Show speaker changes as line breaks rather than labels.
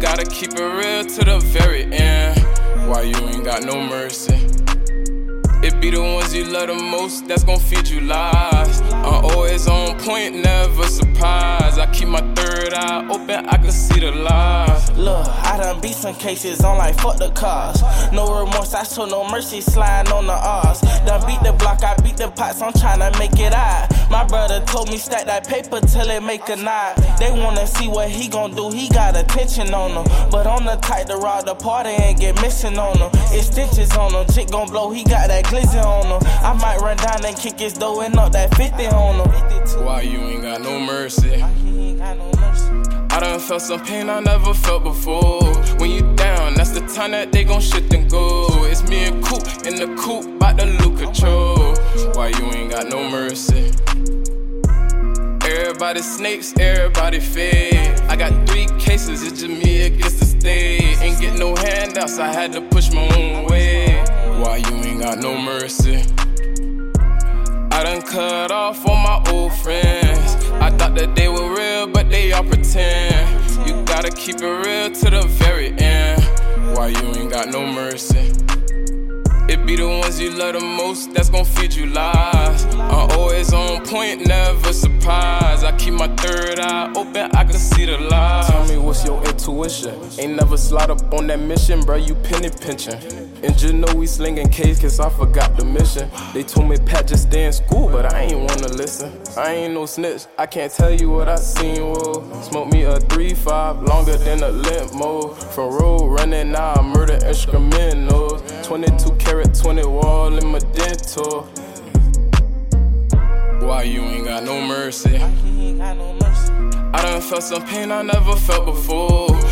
gotta keep it real to the very end. Why you ain't got no mercy? It be the ones you love the most that's gon' feed you lies. I'm always on point, never surprised. I keep my third eye open, I can see the lies.
Look, I done beat some cases on like fuck the cars. No remorse, I show no mercy, sliding on the R's. Done beat the block, I beat the pots, I'm tryna make it out. My brother told me stack that paper till it make a knot. They wanna see what he gon' do, he got attention on him. But on the tight to rob the party and get missing on him. It's stitches on him, chick gon' blow, he got that glizzy on him. I might run down and kick his door and knock that 50 on him.
Why you ain't got no mercy? I done felt some pain I never felt before. When you down, that's the time that they gon' shit and go. It's me and Coop in the coop, bout to lose control. Why you ain't got no mercy? Everybody snakes, everybody fade. I got 3 cases, it's just me against the stage. Ain't get no handouts, I had to push my own way. Why you ain't got no mercy? I done cut off all my old friends. I thought that they were real, but they all pretend. You gotta keep it real to the very end. Why you ain't got no mercy? It be the ones you love the most that's gon' feed you lies. I'm always on point, never surprised. I keep my third eye open, I can see the lies. Tell me what's your intuition? Ain't never slide up on that mission, bruh, you penny pinching. And just know we slinging K's cause I forgot the mission. They told me Pat just stay in school, but I ain't wanna listen. I ain't no snitch, I can't tell you what I seen, whoa. Smoke me a 3-5, longer than a limp mode. From road running, now I murder instrumentals. 22 karat, 20 wall in my dental. Why you ain't got no mercy? I done felt some pain I never felt before.